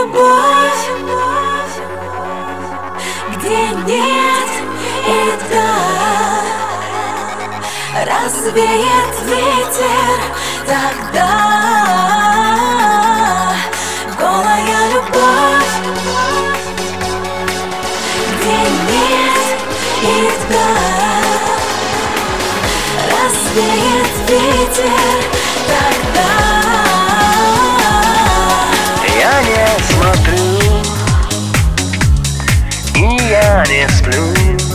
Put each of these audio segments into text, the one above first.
любовь, где нет и да, развеет ветер тогда. Голая любовь, где нет и да, развеет ветер тогда. Я не смотрю, и я не сплю,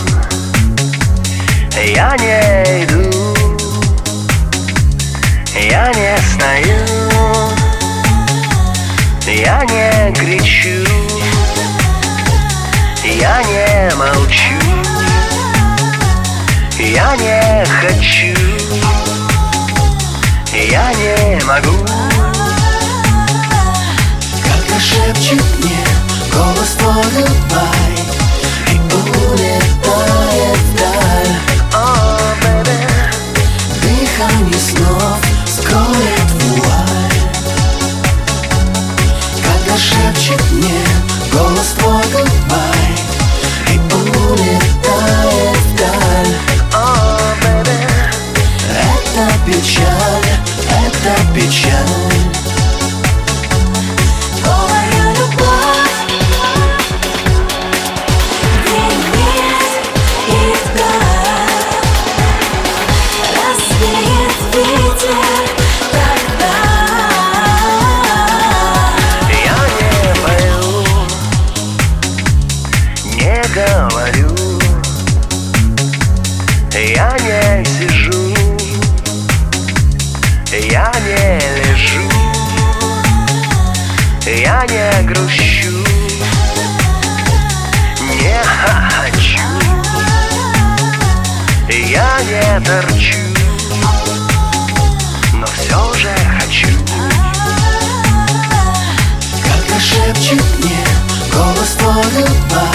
я не иду, я не стою, я не кричу, я не молчу, я не хочу, я не могу. Как шепчет мне голос твой goodbye и улетает вдаль. Oh, baby. Дыхание снов скроет вуаль. Когда шепчет мне голос твой goodbye и улетает вдаль. Oh, baby. Это печаль, это печаль. Голая любовь, где нет и да, развеет ветер тогда. Я не пою, не говорю, я не сижу, я не лежу, я не грущу, не хочу, я не торчу, но все же хочу. Как шепчет мне голос твой goodbye